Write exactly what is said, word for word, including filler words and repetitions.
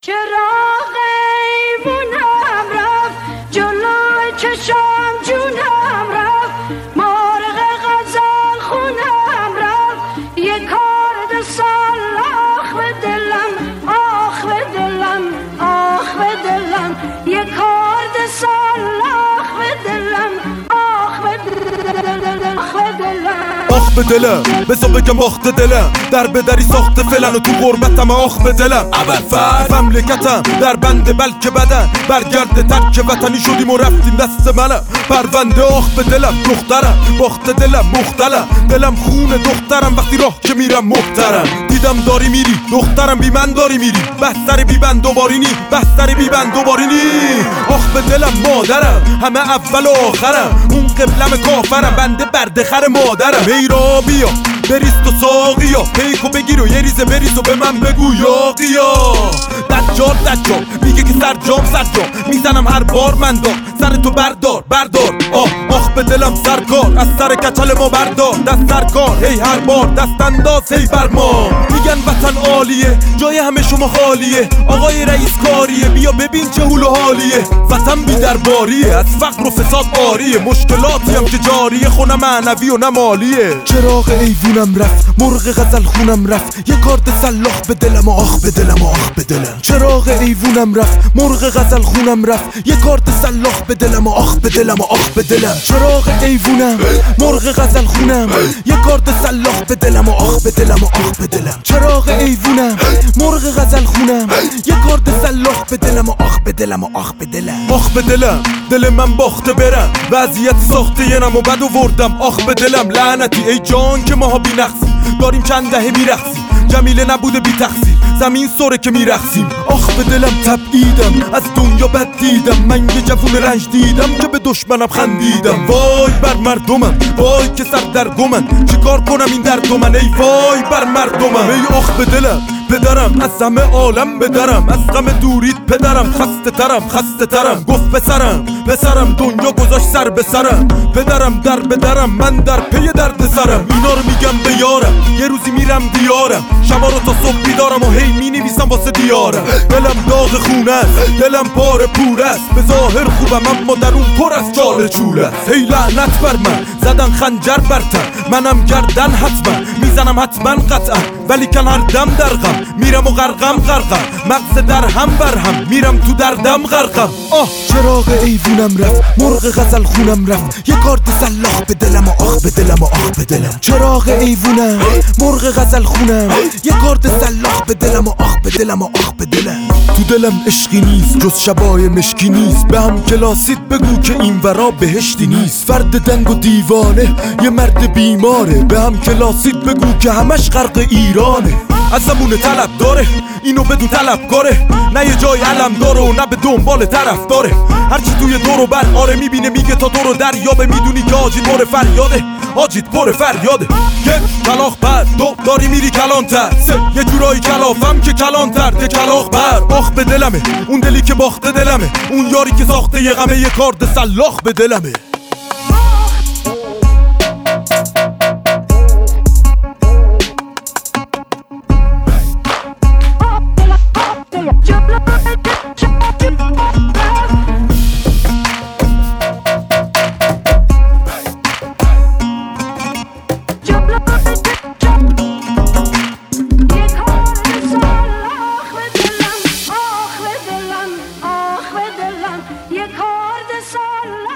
چراغ ایوونم رفت جلوی چشم جونم رفت مرغ غزل خونم رفت یه کارد سلاخ به دلم آخ به دلم آخ به دلم یه کارد سلاخ به دلم آخ به دلم آخ به دلم آخ به دلم بزا بگم آخ به دلم در بدری ساخته فلن و تو غربتم آخ به دلم اول فرد مملکتم در بنده بلکه بدن برگرد ترک وطنی شدیم و رفتیم دست منم پرونده آخ به دلم دخترم باخت دلم مختلم دلم خون دخترم وقتی راه که میرم محترم دیدم داری میری دخترم بی من داری میری بستر بی بند دوباری نی بستر بی بند دوباری نی آخ به دلم مادرم همه اول و آخرم اون قبلم کافرم بنده بردخر مادرم میرا بیا بریز تو ساقیا پیکو بگیر و یه ریزه بریز و به من بگو یاقیا دجال دجال میگه که سرجام سرجام میزنم هر بار من دار سر تو بردار بردار آه آخ به دلم سرکار از سر کچل ما بردار دست سرکار هی هر بار دست انداز هی بر ما میگن وطن عالیه جای همه شما خالیه آقای رئیس کاریه بیا ببین چه حول و حالیه وطن بی درباریه از فقر و فساد آریه مشکلاتی هم که جاریه خونه معنوی و نمالیه چراغ ایوونم رفت مرغ غزل خونم رفت یه کارد سلاخ به دلم و آخ به دلم و آخ به دلم چراغ ایوونم رفت مرغ غزل خونم رفت یه کارد سلاخ به دلم و آخ به دلم و آخ به دلم چراغ ایوونم مرغ غزل خونم یه کارد سلاخ به دلم و آخ به دلم و آخ به دلم چراغ ایوونم مرغ غزل خونم یه کارد سلاخ به دلم و آخ به دلم و آخ به دلم آخ به دلم دل من باخته برم وضعیت ساخته ینم و بد آوردم آخ به دلم لعنتی ای جان که ماها بی نقصی داریم چند دهه میرقصیم جمیله نبوده بی تقصیر زمین سره که میرقصیم آخ به دلم تبعیدم از دنیا بد دیدم من یه جوون رنج دیدم که به دشمنم خندیدم وای بر مردمم وای که سر در گمن چیکار کنم این درد من ای وای بر مردمم ای آخ به دلم پدرم از همه عالم بدرم از غم دورید پدرم خسته ترم خسته ترم گفت پسرم پسرم دنیا گذاشت سر به سرم پدرم در بدرم من در پی درد سرم اینا رو میگم به یارم یه روزی میرم دیارم شبا رو تا صبح بیدارم و هی می نویسم واسه دیارم دلم داغ خونه است دلم پاره پور است به ظاهر خوبم اما در اون پر از چاله چوله است هی لعنت بر من زدن خنجر بر تن منم گردن حتما میزنم حتما قطعا ولی کن هر دم در غم میرم و غرقم غرقم مغز در هم بر هم میرم تو دردم غرقم آه چراغ ایوونم رفت مرغ غزل خونم رفت یه کارت سلاخ به دلم و آخ به دلم و آخ به دلم چراغ ایوونم مرغ غزل خونم یه کارت سلاخ به دلم و آخ به دلم و آخ به دلم تو دلم عشقی نیست جز شبای مشکی نیست به هم کلاسید بگو که این ورا بهشتی نیست فرد دنگ و دیوانه یه مرد بیماره به هم کلاسید بگو که همش غرق ایرانه از زمون طلب داره اینو بدون طلبکاره نه یه جای علم داره و نه به دنبال طرف داره هرچی توی دور و بر آره میبینه میگه تا دور و دریابه میدونی که آجید پر فریاده آجید پر فریاده یک کلاخ بر دو داری میری کلانتر سه یه جورایی کلافم که کلانتر ده کلاخ بر آخ به دلمه اون دلی که باخته دلمه اون یاری که ساخته یه غمه یه کارد سلاخ به دلمه یه کارد سال